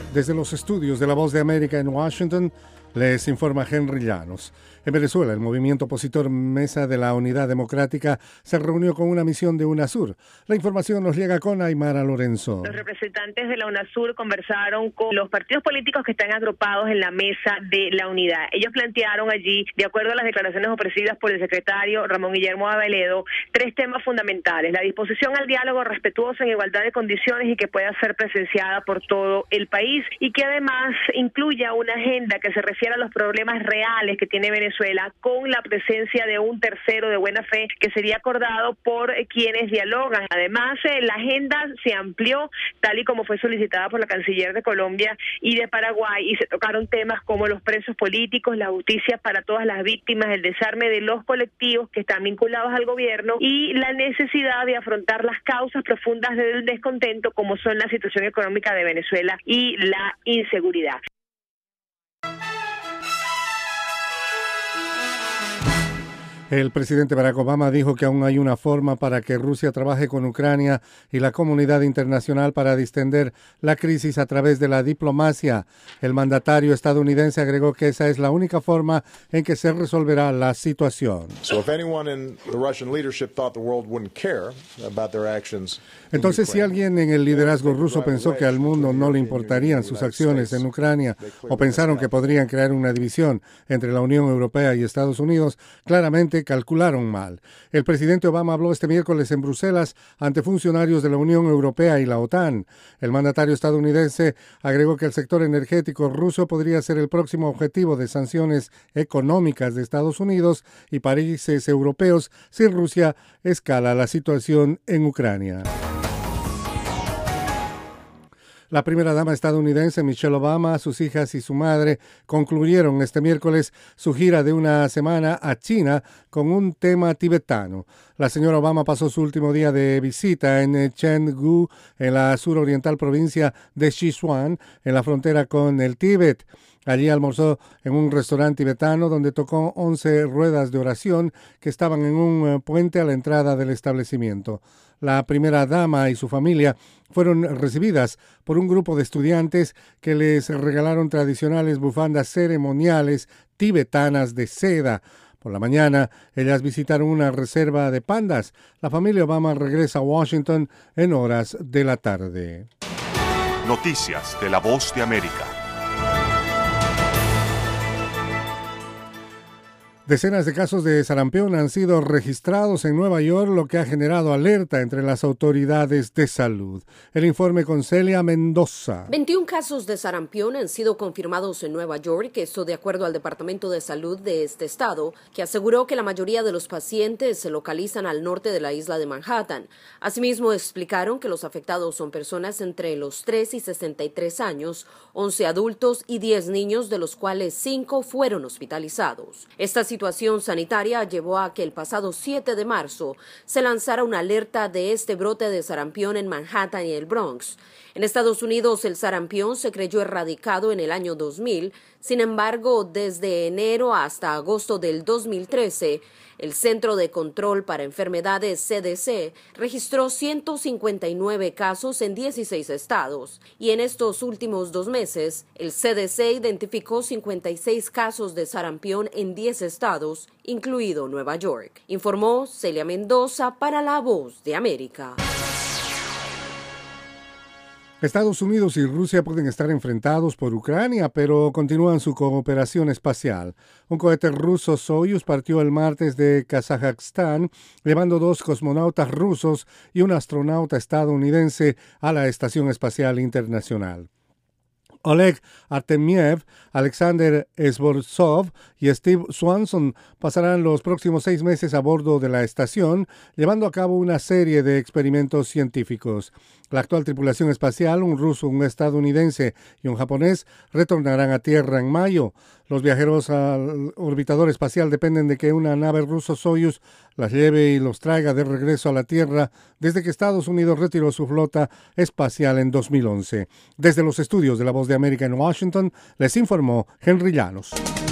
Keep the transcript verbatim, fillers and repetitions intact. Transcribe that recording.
Desde los estudios de La Voz de América en Washington, les informa Henry Llanos. En Venezuela, el movimiento opositor Mesa de la Unidad Democrática se reunió con una misión de UNASUR. La información nos llega con Aymara Lorenzo. Los representantes de la UNASUR conversaron con los partidos políticos que están agrupados en la Mesa de la Unidad. Ellos plantearon allí, de acuerdo a las declaraciones ofrecidas por el secretario Ramón Guillermo Aveledo, tres temas fundamentales: la disposición al diálogo respetuoso en igualdad de condiciones y que pueda ser presenciada por todo el país, y que además incluya una agenda que se refiere a los problemas reales que tiene Venezuela, con la presencia de un tercero de buena fe que sería acordado por quienes dialogan. Además, eh, la agenda se amplió tal y como fue solicitada por la canciller de Colombia y de Paraguay, y se tocaron temas como los presos políticos, la justicia para todas las víctimas, el desarme de los colectivos que están vinculados al gobierno y la necesidad de afrontar las causas profundas del descontento, como son la situación económica de Venezuela y la inseguridad. El presidente Barack Obama dijo que aún hay una forma para que Rusia trabaje con Ucrania y la comunidad internacional para distender la crisis a través de la diplomacia. El mandatario estadounidense agregó que esa es la única forma en que se resolverá la situación. Entonces, si alguien en el liderazgo ruso pensó que al mundo no le importarían sus acciones en Ucrania o pensaron que podrían crear una división entre la Unión Europea y Estados Unidos, claramente calcularon mal. El presidente Obama habló este miércoles en Bruselas ante funcionarios de la Unión Europea y la OTAN. El mandatario estadounidense agregó que el sector energético ruso podría ser el próximo objetivo de sanciones económicas de Estados Unidos y países europeos si Rusia escala la situación en Ucrania. La primera dama estadounidense, Michelle Obama, sus hijas y su madre concluyeron este miércoles su gira de una semana a China con un tema tibetano. La señora Obama pasó su último día de visita en Chengdu, en la suroriental provincia de Sichuan, en la frontera con el Tíbet. Allí almorzó en un restaurante tibetano donde tocó once ruedas de oración que estaban en un puente a la entrada del establecimiento. La primera dama y su familia fueron recibidas por un grupo de estudiantes que les regalaron tradicionales bufandas ceremoniales tibetanas de seda. Por la mañana, ellas visitaron una reserva de pandas. La familia Obama regresa a Washington en horas de la tarde. Noticias de La Voz de América. Decenas de casos de sarampión han sido registrados en Nueva York, lo que ha generado alerta entre las autoridades de salud. El informe con Celia Mendoza. veintiún casos de sarampión han sido confirmados en Nueva York, esto de acuerdo al Departamento de Salud de este estado, que aseguró que la mayoría de los pacientes se localizan al norte de la isla de Manhattan. Asimismo, explicaron que los afectados son personas entre los tres y sesenta y tres años, once adultos y diez niños, de los cuales cinco fueron hospitalizados. Esta situación La situación sanitaria llevó a que el pasado siete de marzo se lanzara una alerta de este brote de sarampión en Manhattan y el Bronx. En Estados Unidos, el sarampión se creyó erradicado en el año dos mil. Sin embargo, desde enero hasta agosto del dos mil trece, el Centro de Control para Enfermedades C D C registró ciento cincuenta y nueve casos en dieciséis estados, y en estos últimos dos meses, el C D C identificó cincuenta y seis casos de sarampión en diez estados, incluido Nueva York. Informó Celia Mendoza para La Voz de América. Estados Unidos y Rusia pueden estar enfrentados por Ucrania, pero continúan su cooperación espacial. Un cohete ruso Soyuz partió el martes de Kazajstán, llevando dos cosmonautas rusos y un astronauta estadounidense a la Estación Espacial Internacional. Oleg Artemiev, Alexander Esborzov y Steve Swanson pasarán los próximos seis meses a bordo de la estación, llevando a cabo una serie de experimentos científicos. La actual tripulación espacial, un ruso, un estadounidense y un japonés, retornarán a Tierra en mayo. Los viajeros al orbitador espacial dependen de que una nave ruso Soyuz las lleve y los traiga de regreso a la Tierra desde que Estados Unidos retiró su flota espacial en dos mil once. Desde los estudios de La Voz de América en Washington, les informó Henry Llanos.